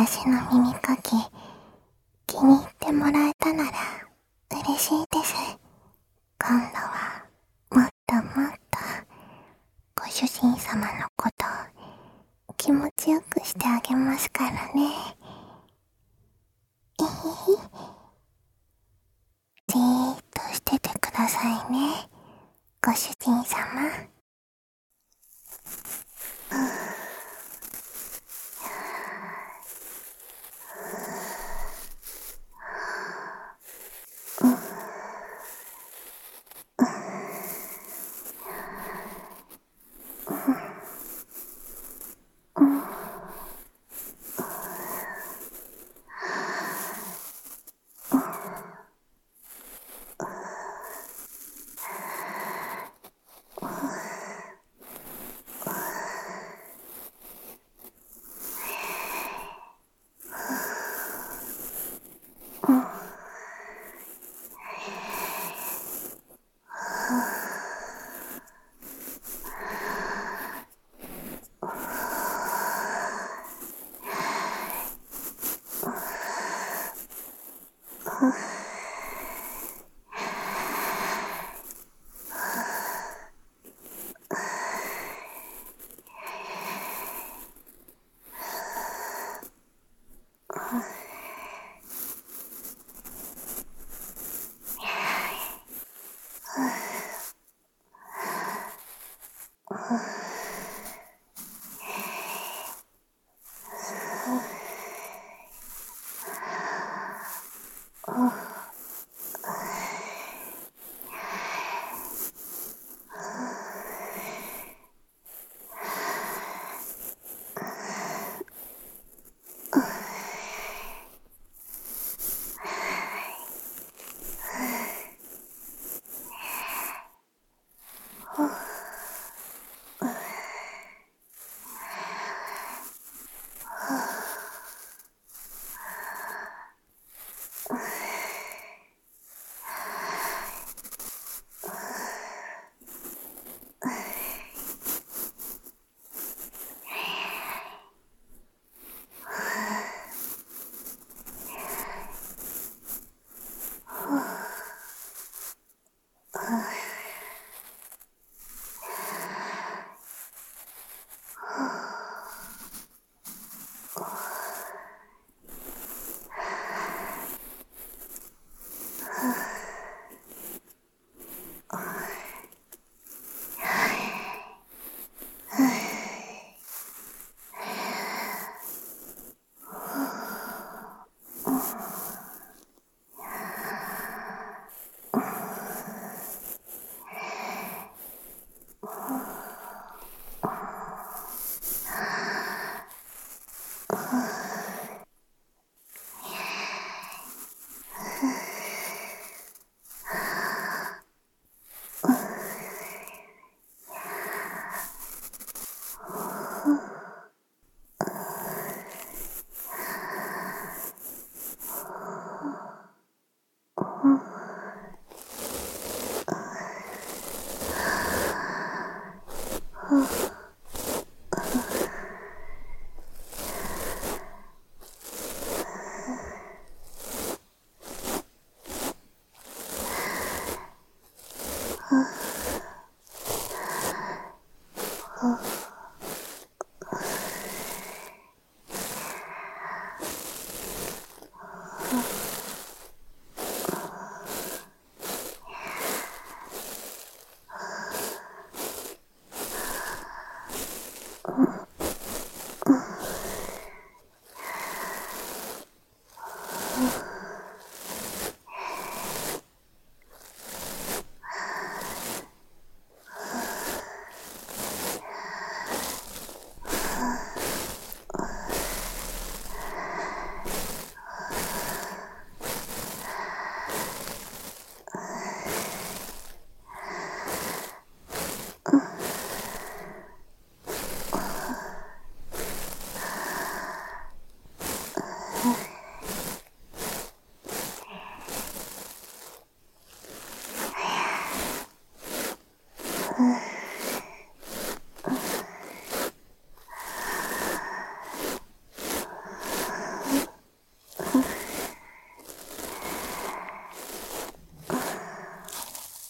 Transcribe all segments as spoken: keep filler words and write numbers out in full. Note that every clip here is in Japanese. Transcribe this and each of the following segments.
私の耳かき気に入ってもらえたなら嬉しいです。今度はもっともっとご主人様のことを気持ちよくしてあげますからね。えへへ。じーっとしててくださいね、ご主人様。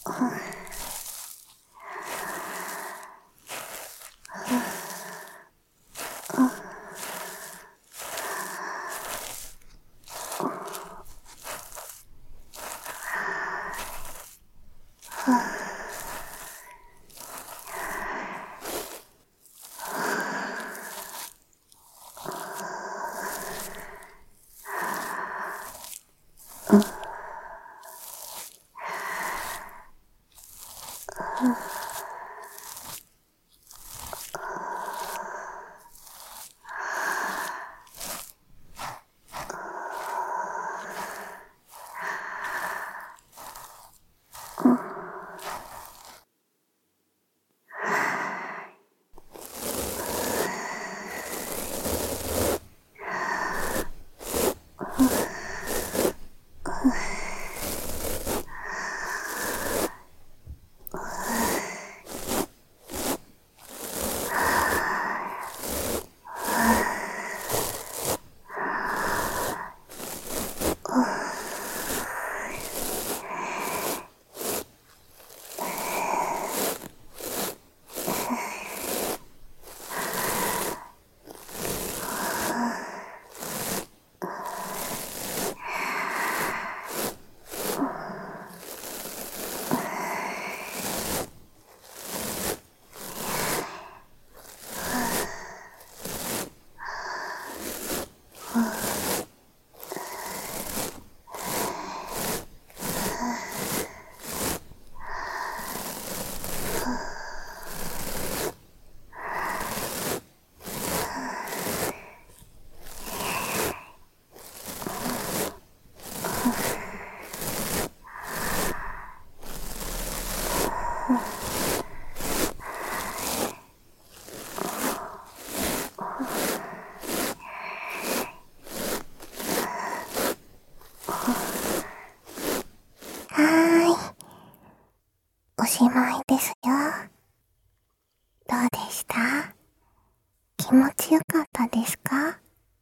おしまいですよ。どうでした？気持ちよかったですか？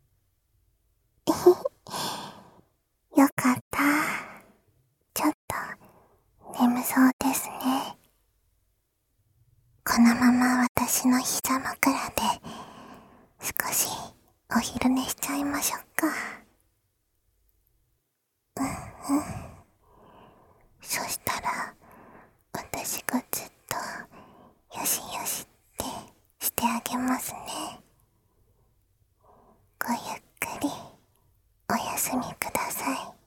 よかった。ちょっと眠そうですね。このまま私の膝枕で少しお昼寝しちゃいましょうか。うんうん。そしたら私がずっとよしよしってしてあげますね。ごゆっくりお休みください。